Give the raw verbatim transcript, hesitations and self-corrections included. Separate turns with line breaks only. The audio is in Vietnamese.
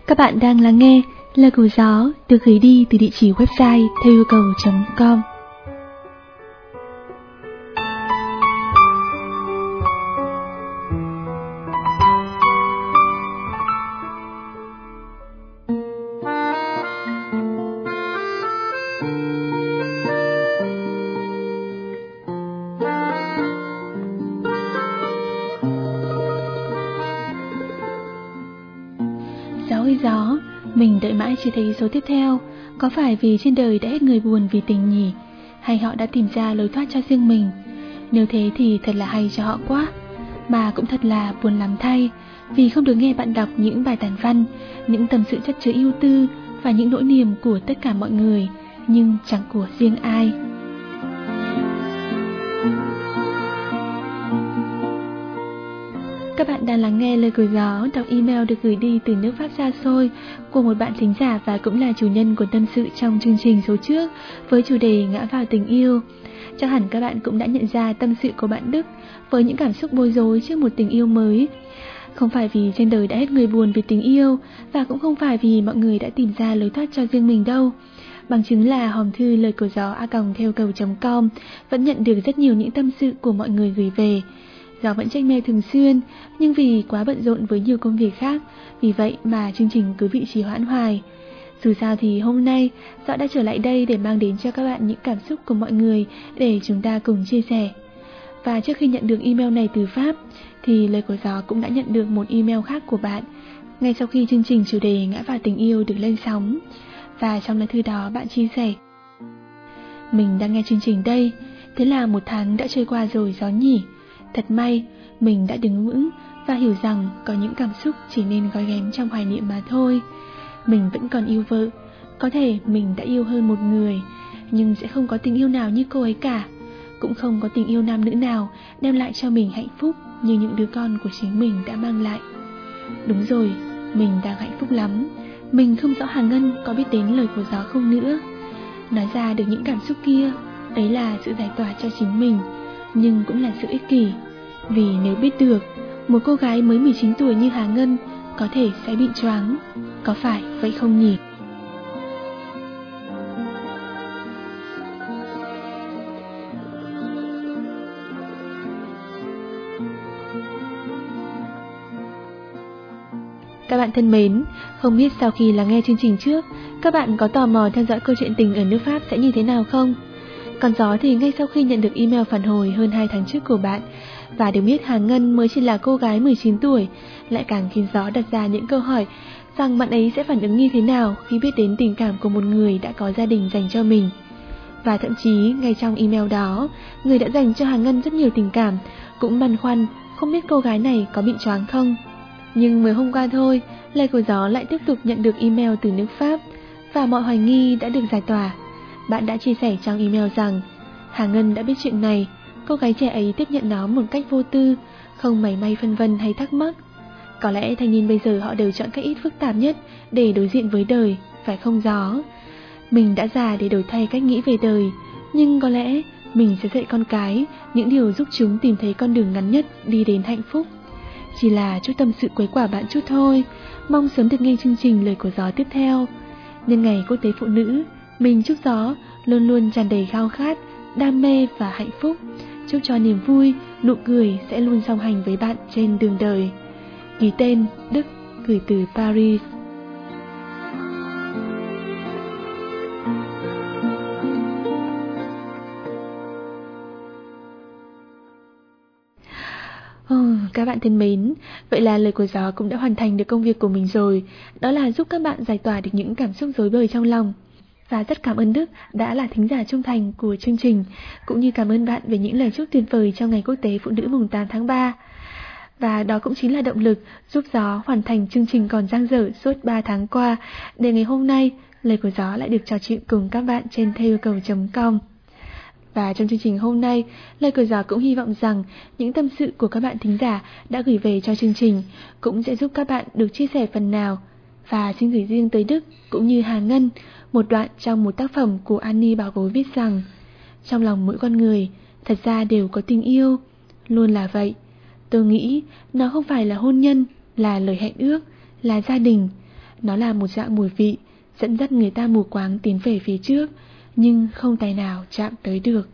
Các bạn đang lắng nghe Lời của Gió được gửi đi từ địa chỉ website theo yêu cầu chấm com. Gió ơi gió, mình đợi mãi chưa thấy số tiếp theo. Có phải vì trên đời đã hết người buồn vì tình nhỉ? Hay họ đã tìm ra lối thoát cho riêng mình? Nếu thế thì thật là hay cho họ quá. Mà cũng thật là buồn lắm thay, vì không được nghe bạn đọc những bài tản văn, những tâm sự chất chứa ưu tư và những nỗi niềm của tất cả mọi người, nhưng chẳng của riêng ai. Các bạn đang lắng nghe Lời của Gió, đọc email được gửi đi từ nước Pháp xa xôi của một bạn thính giả và cũng là chủ nhân của tâm sự trong chương trình số trước với chủ đề Ngã vào tình yêu. Chắc hẳn các bạn cũng đã nhận ra tâm sự của bạn Đức với những cảm xúc bối rối trước một tình yêu mới. Không phải vì trên đời đã hết người buồn vì tình yêu, và cũng không phải vì mọi người đã tìm ra lối thoát cho riêng mình đâu. Bằng chứng là hòm thư lời của gió a còng theo cầu chấm com vẫn nhận được rất nhiều những tâm sự của mọi người gửi về. Gió vẫn check mail thường xuyên, nhưng vì quá bận rộn với nhiều công việc khác, vì vậy mà chương trình cứ bị trì hoãn hoài. Dù sao thì hôm nay, Gió đã trở lại đây để mang đến cho các bạn những cảm xúc của mọi người để chúng ta cùng chia sẻ. Và trước khi nhận được email này từ Pháp, thì Lời của Gió cũng đã nhận được một email khác của bạn, ngay sau khi chương trình chủ đề Ngã vào tình yêu được lên sóng. Và trong lá thư đó bạn chia sẻ: Mình đang nghe chương trình đây, thế là một tháng đã trôi qua rồi Gió nhỉ. Thật may, mình đã đứng vững và hiểu rằng có những cảm xúc chỉ nên gói ghém trong hoài niệm mà thôi. Mình vẫn còn yêu vợ, có thể mình đã yêu hơn một người, nhưng sẽ không có tình yêu nào như cô ấy cả. Cũng không có tình yêu nam nữ nào đem lại cho mình hạnh phúc như những đứa con của chính mình đã mang lại. Đúng rồi, mình đang hạnh phúc lắm. Mình không rõ Hà Ngân có biết đến lời của Gió không nữa. Nói ra được những cảm xúc kia, đấy là sự giải tỏa cho chính mình, nhưng cũng là sự ích kỷ. Vì nếu biết được một cô gái mới mười chín tuổi như Hà Ngân có thể sẽ bị choáng, có phải vậy không nhỉ? Các bạn thân mến, không biết sau khi lắng nghe chương trình trước, các bạn có tò mò theo dõi câu chuyện tình ở nước Pháp sẽ như thế nào không? Còn Gió thì ngay sau khi nhận được email phản hồi hơn hai tháng trước của bạn, và được biết Hà Ngân mới chỉ là cô gái mười chín tuổi, lại càng khiến Gió đặt ra những câu hỏi rằng bạn ấy sẽ phản ứng như thế nào khi biết đến tình cảm của một người đã có gia đình dành cho mình. Và thậm chí ngay trong email đó, người đã dành cho Hà Ngân rất nhiều tình cảm cũng băn khoăn không biết cô gái này có bị choáng không. Nhưng mới hôm qua thôi, Lời của Gió lại tiếp tục nhận được email từ nước Pháp, và mọi hoài nghi đã được giải tỏa. Bạn đã chia sẻ trong email rằng Hà Ngân đã biết chuyện này, cô gái trẻ ấy tiếp nhận nó một cách vô tư, không mảy may phân vân hay thắc mắc. Có lẽ thanh niên bây giờ họ đều chọn cách ít phức tạp nhất để đối diện với đời, phải không Gió? Mình đã già để đổi thay cách nghĩ về đời, nhưng có lẽ mình sẽ dạy con cái những điều giúp chúng tìm thấy con đường ngắn nhất đi đến hạnh phúc. Chỉ là chút tâm sự quấy quả bạn chút thôi, mong sớm được nghe chương trình Lời của Gió tiếp theo. Nhân ngày Quốc tế Phụ nữ, mình chúc Gió luôn luôn tràn đầy khao khát, đam mê và hạnh phúc. Chúc cho niềm vui, nụ cười sẽ luôn song hành với bạn trên đường đời. Ký tên Đức, gửi từ Paris. Oh, các bạn thân mến, vậy là Lời của Gió cũng đã hoàn thành được công việc của mình rồi. Đó là giúp các bạn giải tỏa được những cảm xúc rối bời trong lòng. Và rất cảm ơn Đức đã là thính giả trung thành của chương trình, cũng như cảm ơn bạn về những lời chúc tuyệt vời trong ngày Quốc tế Phụ nữ mùng tám tháng ba. Và đó cũng chính là động lực giúp Gió hoàn thành chương trình còn dang dở suốt ba tháng qua, để ngày hôm nay Lời của Gió lại được trò chuyện cùng các bạn trên theo yêu cầu chấm com. Và trong chương trình hôm nay, Lời của Gió cũng hy vọng rằng những tâm sự của các bạn thính giả đã gửi về cho chương trình cũng sẽ giúp các bạn được chia sẻ phần nào. Và xin gửi riêng tới Đức cũng như Hà Ngân một đoạn trong một tác phẩm của Annie Bảo Gối viết rằng: trong lòng mỗi con người thật ra đều có tình yêu, luôn là vậy. Tôi nghĩ nó không phải là hôn nhân, là lời hẹn ước, là gia đình. nó là một dạng mùi vị, dẫn dắt người ta mù quáng tiến về phía trước, nhưng không tài nào chạm tới được.